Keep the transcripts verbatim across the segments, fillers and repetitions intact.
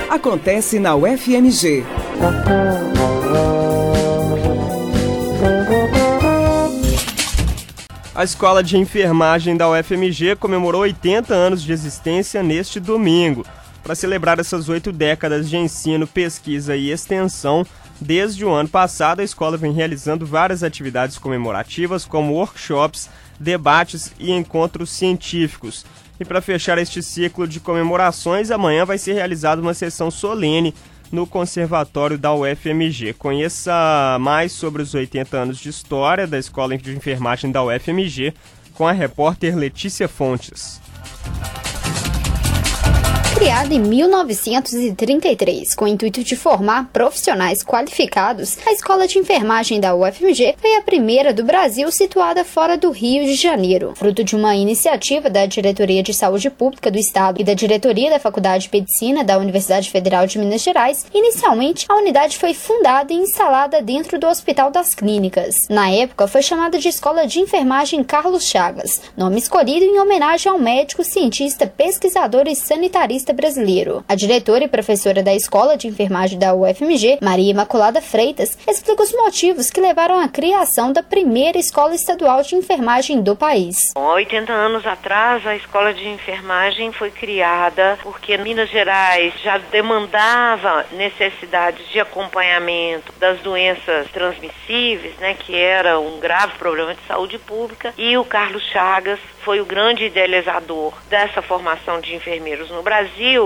acontece na U F M G. A Escola de Enfermagem da U F M G comemorou oitenta anos de existência neste domingo. Para celebrar essas oito décadas de ensino, pesquisa e extensão, desde o ano passado a escola vem realizando várias atividades comemorativas, como workshops, debates e encontros científicos. E para fechar este ciclo de comemorações, amanhã vai ser realizada uma sessão solene no Conservatório da U F M G. Conheça mais sobre os oitenta anos de história da Escola de Enfermagem da U F M G com a repórter Letícia Fontes. Criada em mil novecentos e trinta e três, com o intuito de formar profissionais qualificados, a Escola de Enfermagem da U F M G foi a primeira do Brasil situada fora do Rio de Janeiro. Fruto de uma iniciativa da Diretoria de Saúde Pública do Estado e da Diretoria da Faculdade de Medicina da Universidade Federal de Minas Gerais, inicialmente a unidade foi fundada e instalada dentro do Hospital das Clínicas. Na época, foi chamada de Escola de Enfermagem Carlos Chagas, nome escolhido em homenagem ao médico, cientista, pesquisador e sanitarista brasileiro. A diretora e professora da Escola de Enfermagem da U F M G, Maria Imaculada Freitas, explica os motivos que levaram à criação da primeira escola estadual de enfermagem do país. Há oitenta anos atrás, a Escola de Enfermagem foi criada porque Minas Gerais já demandava necessidades de acompanhamento das doenças transmissíveis, né, que era um grave problema de saúde pública, e o Carlos Chagas foi o grande idealizador dessa formação de enfermeiros no Brasil.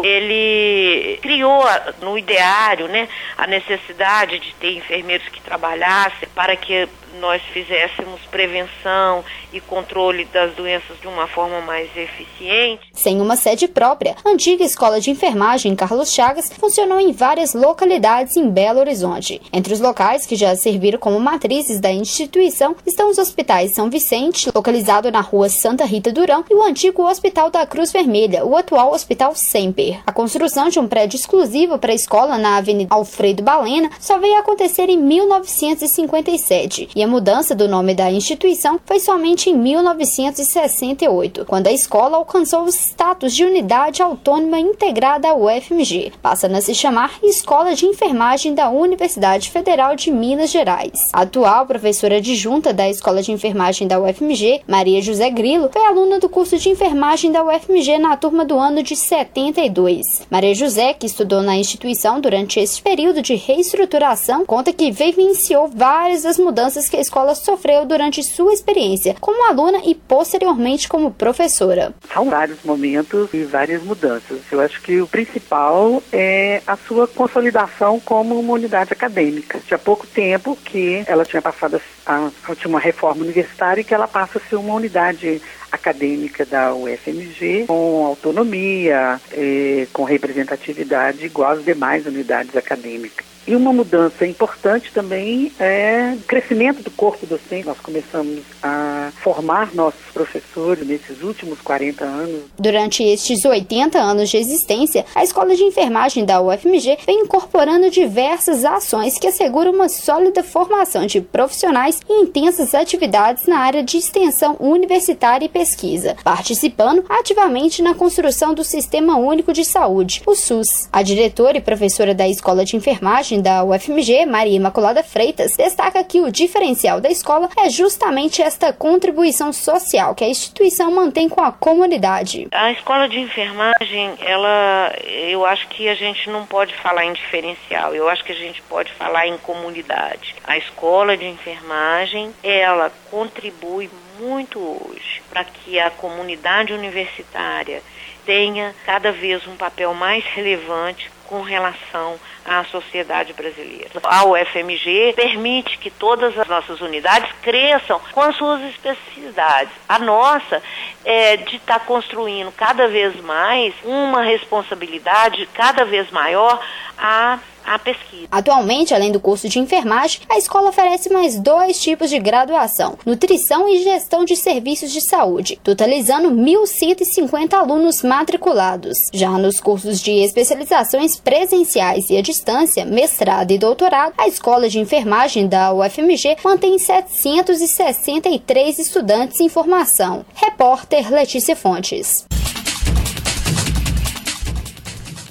Ele criou no ideário, né, a necessidade de ter enfermeiros que trabalhassem para que nós fizéssemos prevenção e controle das doenças de uma forma mais eficiente. Sem uma sede própria, a antiga Escola de Enfermagem Carlos Chagas funcionou em várias localidades em Belo Horizonte. Entre os locais que já serviram como matrizes da instituição estão os hospitais São Vicente, localizado na rua Santa Rita Durão, e o antigo Hospital da Cruz Vermelha, o atual Hospital Semper. A construção de um prédio exclusivo para a escola na Avenida Alfredo Balena só veio a acontecer em mil novecentos e cinquenta e sete, e a mudança do nome da instituição foi somente em mil novecentos e sessenta e oito, quando a escola alcançou o status de unidade autônoma integrada à U F M G, passando a se chamar Escola de Enfermagem da Universidade Federal de Minas Gerais. A atual professora adjunta da Escola de Enfermagem da U F M G, Maria José Grilo, foi aluna do curso de enfermagem da U F M G na turma do ano de setenta e dois. Maria José, que estudou na instituição durante esse período de reestruturação, conta que vivenciou várias das mudanças que a escola sofreu durante sua experiência como aluna e posteriormente como professora. São vários momentos e várias mudanças. Eu acho que o principal é a sua consolidação como uma unidade acadêmica. Tinha pouco tempo que ela tinha passado a, a tinha uma reforma universitária e que ela passa a ser uma unidade acadêmica da U F M G, com autonomia, eh, com representatividade igual às demais unidades acadêmicas. E uma mudança importante também é o crescimento do corpo docente. Nós começamos a formar nossos professores nesses últimos quarenta anos. Durante estes oitenta anos de existência, a Escola de Enfermagem da U F M G vem incorporando diversas ações que asseguram uma sólida formação de profissionais e intensas atividades na área de extensão universitária e pesquisa, participando ativamente na construção do Sistema Único de Saúde, o SUS. A diretora e professora da Escola de Enfermagem da U F M G, Maria Imaculada Freitas, destaca que o diferencial da escola é justamente esta contribuição social que a instituição mantém com a comunidade. A Escola de Enfermagem, ela, eu acho que a gente não pode falar em diferencial, eu acho que a gente pode falar em comunidade. A Escola de Enfermagem, ela contribui muito hoje para que a comunidade universitária tenha cada vez um papel mais relevante com relação à sociedade brasileira. A U F M G permite que todas as nossas unidades cresçam com as suas especificidades. A nossa é de estar tá construindo cada vez mais uma responsabilidade cada vez maior a a pesquisa. Atualmente, além do curso de enfermagem, a escola oferece mais dois tipos de graduação: nutrição e gestão de serviços de saúde, totalizando mil cento e cinquenta alunos matriculados. Já nos cursos de especializações presenciais e à distância, mestrado e doutorado, a Escola de Enfermagem da U F M G mantém setecentos e sessenta e três estudantes em formação. Repórter Letícia Fontes.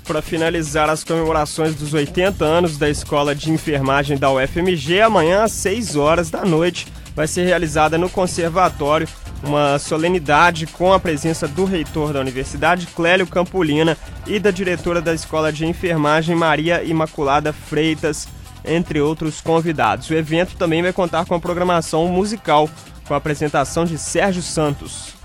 Para finalizar as comemorações dos oitenta anos da Escola de Enfermagem da U F M G, amanhã às seis horas da noite vai ser realizada no Conservatório uma solenidade com a presença do reitor da Universidade, Clélio Campolina, e da diretora da Escola de Enfermagem, Maria Imaculada Freitas, entre outros convidados. O evento também vai contar com a programação musical, com a apresentação de Sérgio Santos.